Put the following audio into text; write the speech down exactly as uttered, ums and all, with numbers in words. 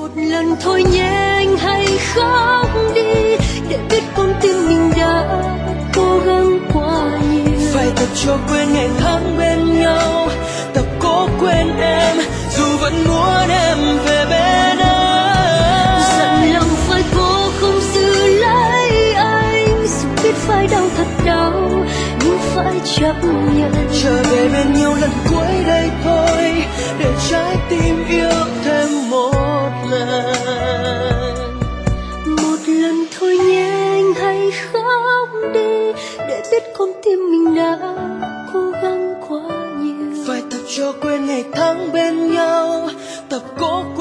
Một lần thôi nhé anh hãy khóc đi, để biết con tim mình đã cố gắng quá nhiều. Phải tập cho quên ngày tháng bên nhau, tập cố quên em dù vẫn muốn em về bên anh. Dặn lòng phải cố không giữ lấy anh, dù biết phải đau thật đau nhưng phải chấp nhận. Trở về bên nhau lần cuối đây thôi, để trái tim yêu thêm một lần. Một lần thôi nhé anh hãy khóc đi, để biết con tim mình đã cố gắng quá nhiều. Phải tập cho quên ngày tháng bên nhau, tập cố